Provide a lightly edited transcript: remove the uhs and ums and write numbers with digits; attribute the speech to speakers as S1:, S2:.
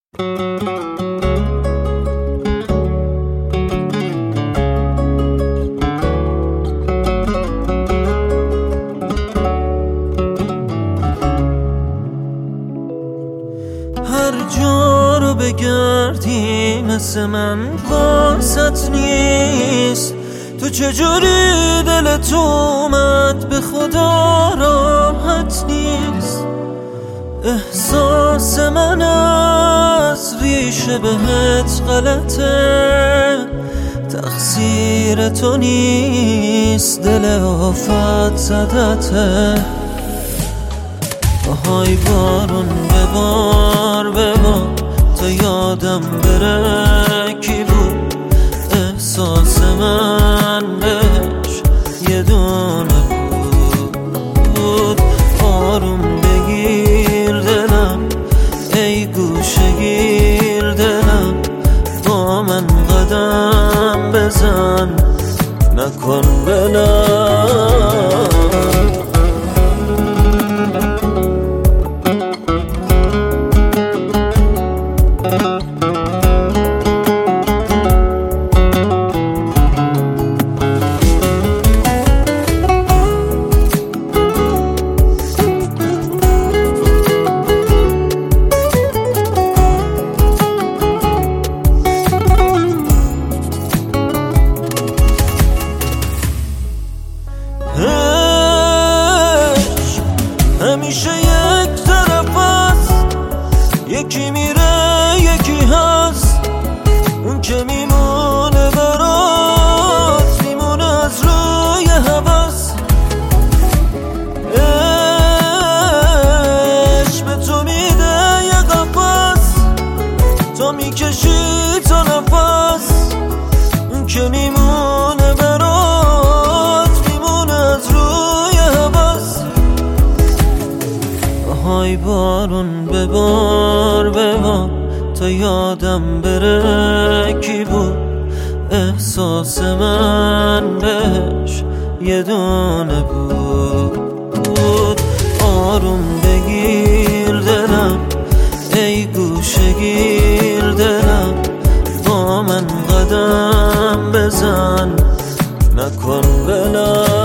S1: هر جا رو بگردی مثل من واسط نیست. تو چجوری دلت اومد به خدا راحت نیست. احساس من از ریشه بهت غلطه، تقصیر تو نیست، دل آفت زدته. های بارون ببار ببار تا یادم بره کی بود. احساس من بهش یه دونه بود. آروم بگیر دلم ای گوشه گیر دلم، با من قدم بزن نکن بلم. همیشه یک طرف هست، یکی میره یکی هست. اون که میمونه برات میمونه از روی هوس. عشق به تو میده یه قفس، تو میکشی تا نفس. اون که میمونه برات میمونه از روی هوس. های بارون ببار ببار تا یادم بره کی بود. احساس من بهش یه دونه بود. آروم بگیر دلم ای گوشه گیر دلم، با من قدم بزن نکن بلم.